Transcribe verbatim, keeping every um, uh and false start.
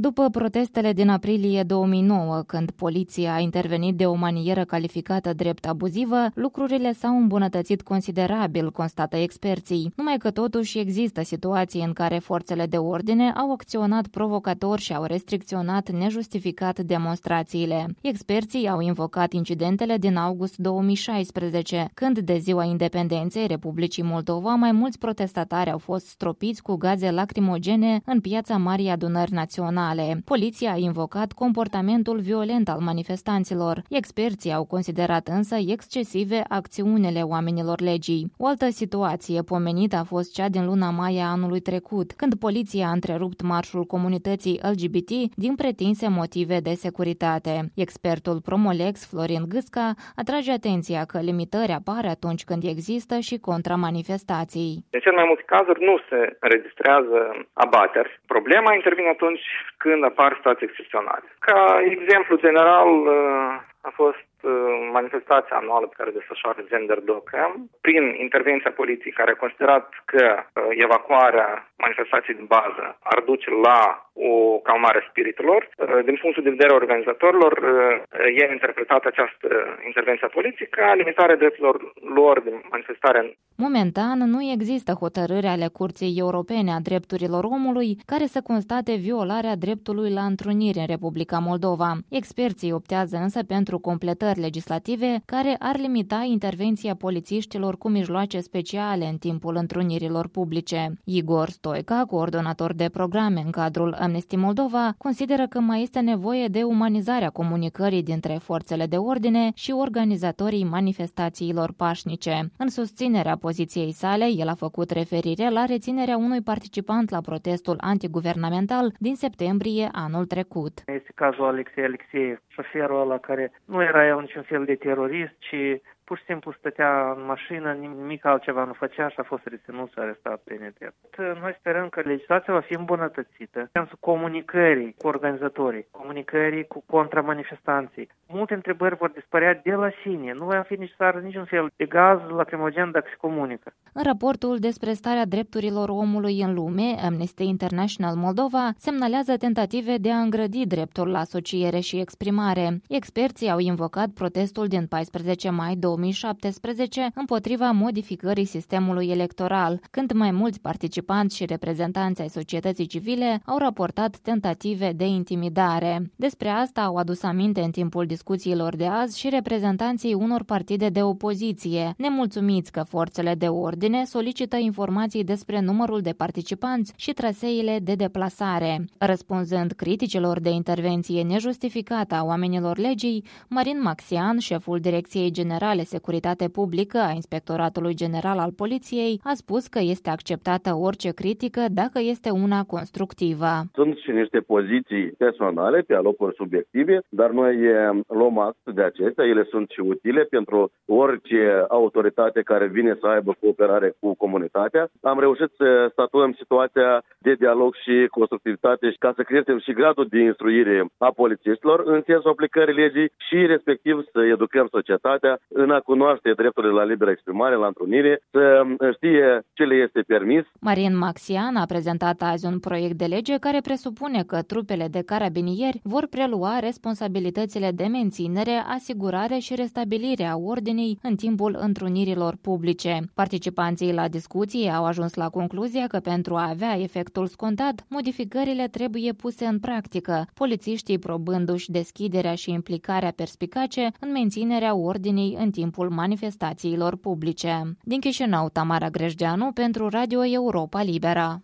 După protestele din aprilie două mii nouă, când poliția a intervenit de o manieră calificată drept abuzivă, lucrurile s-au îmbunătățit considerabil, constată experții. Numai că totuși există situații în care forțele de ordine au acționat provocator și au restricționat nejustificat demonstrațiile. Experții au invocat incidentele din august două mii șaisprezece, când de ziua independenței Republicii Moldova mai mulți protestatari au fost stropiți cu gaze lacrimogene în piața Marii Adunări Naționale. Poliția a invocat comportamentul violent al manifestanților. Experții au considerat însă excesive acțiunile oamenilor legii. O altă situație pomenită a fost cea din luna mai a anului trecut, când poliția a întrerupt marșul comunității L G B T din pretinse motive de securitate. Expertul Promolex, Florin Gâsca, atrage atenția că limitări apar atunci când există și contramanifestații. În cel mai multe cazuri nu se înregistrează abateri. Problema intervine atunci când apar situații excepționale. Ca exemplu general a fost manifestația anuală pe care o desfășoară Gender Docem, prin intervenția poliției care a considerat că evacuarea manifestației de bază ar duce la o calmare a spiritelor. Din punctul de vedere organizatorilor, ei au interpretat această intervenție a poliției ca limitarea drepturilor lor de manifestare. Momentan nu există hotărâri ale Curții Europene a Drepturilor Omului care să constate violarea dreptului la întrunire în Republica Moldova. Experții optează însă pentru completări legislative care ar limita intervenția polițiștilor cu mijloace speciale în timpul întrunirilor publice. Igor Stoica, coordonator de programe în cadrul Amnesty Moldova, consideră că mai este nevoie de umanizarea comunicării dintre forțele de ordine și organizatorii manifestațiilor pașnice. În susținerea poziției sale, el a făcut referire la reținerea unui participant la protestul antiguvernamental din septembrie anul trecut. Este cazul Alexei Alexeiev, șoferul ăla care nu era el niciun fel de terorist, ci pur și simplu stătea în mașină, nimic altceva nu făcea și a fost reținut și arestat pe nedrept. Noi sperăm că legislația va fi îmbunătățită în sensul comunicării cu organizatorii, comunicării cu contramanifestanții. Multe întrebări vor dispărea de la sine, nu va fi necesar niciun fel de gaz lacrimogen dacă se comunică. În raportul despre starea drepturilor omului în lume, Amnesty International Moldova semnalează tentative de a îngrădi dreptul la asociere și exprimare. Experții au invocat protestul din paisprezece mai două mii șaptesprezece împotriva modificării sistemului electoral, când mai mulți participanți și reprezentanți ai societății civile au raportat tentative de intimidare. Despre asta au adus aminte în timpul discuțiilor de azi și reprezentanții unor partide de opoziție, nemulțumiți că forțele de ordine solicită informații despre numărul de participanți și traseele de deplasare. Răspunzând criticilor de intervenție nejustificată a oamenilor legii, Marin Maxian, șeful Direcției Generale Securitate Publică a Inspectoratului General al Poliției, a spus că este acceptată orice critică dacă este una constructivă. Sunt și niște poziții personale pe alocuri subiective, dar noi luăm act de acestea, ele sunt și utile pentru orice autoritate care vine să aibă cooperare cu comunitatea. Am reușit să statuăm situația de dialog și constructivitate și ca să creștem și gradul de instruire a polițiștilor în sensul aplicării legii și respectiv să educăm societatea în a cunoaște drepturile la liberă exprimare, la întrunire, să știe ce le este permis. Marin Maxian a prezentat azi un proiect de lege care presupune că trupele de carabinieri vor prelua responsabilitățile de menținere, asigurare și restabilire a ordinii în timpul întrunirilor publice. Participanții la discuție au ajuns la concluzia că pentru a avea efectul scontat, modificările trebuie puse în practică, polițiștii probându-și deschiderea și implicarea perspicace în menținerea ordinii în timpul manifestațiilor publice. Din Chișinău, Tamara Grejdeanu pentru Radio Europa Liberă.